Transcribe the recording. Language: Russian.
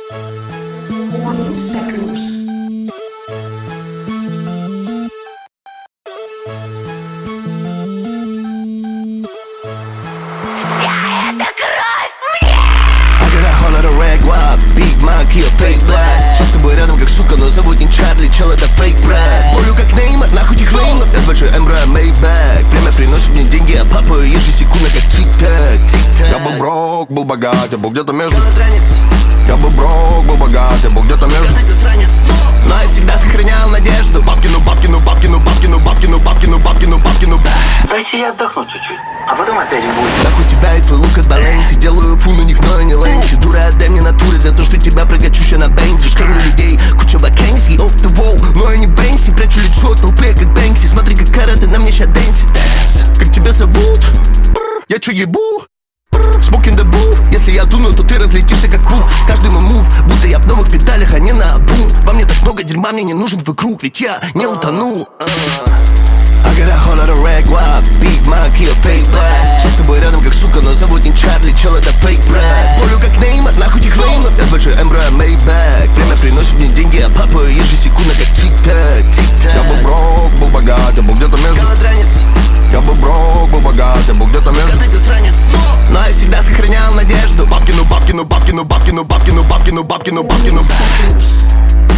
Big Mac, я фейк, блядь. Сейчас с тобой рядом как сука, но зовут не Чарли, чел, это фейк, брат. Болю как Неймар, нахуй этих феймов. Я с большой Эмбро, Мейбэк. Время приносит мне деньги, а папа ежесекундно как тик-так. Я был брок, был богат, я был где-то между. Я был брок, был богат, я был где-то между. Но я всегда сохранял надежду. Бабкину, бабкину, бабкину, бабкину, бабкину, бабкину, бабкину, бабкину. Дайте я отдохну чуть-чуть, а потом опять в бой. Нахуй тебя и твой лук от Баленси. Делаю фу на них, но не Лэнси. Дура, отдай мне натуры за то, что тебя прокачу на бензе. Кормлю людей, куча вакансий, off the wall. Но я не Бенси, прячу лицо в толпе, как Бэнкси. Смотри, как караты на мне ща дэнси. Как тебя зовут? Я чё ебу? Smoke in the booth. Если я дуну, то ты разлетишься как пух. Каждый мой мув, будто я в новых педалях, а не на обум. Во мне так много дерьма, мне не нужен твой круг, ведь я не утонул. I got a whole lot of red guap, Big Mac, я фейк, блядь. Сейчас с тобой рядом как сука, но зовут не Чарли, чел, это фейк, брат. Болю как Неймар, нахуй этих феймов. Я с большой Эмбро, Мейбэк. Время приносит мне деньги, а папа ежесекундно как тик-так. Я был брок, был богат, я был где-то между. Я был брок, был богат, я был где-то между. Но я всегда сохранял надежду. Бабкину, бабкину, бабкину, бабкину, бабкину, бабкину, бабкину.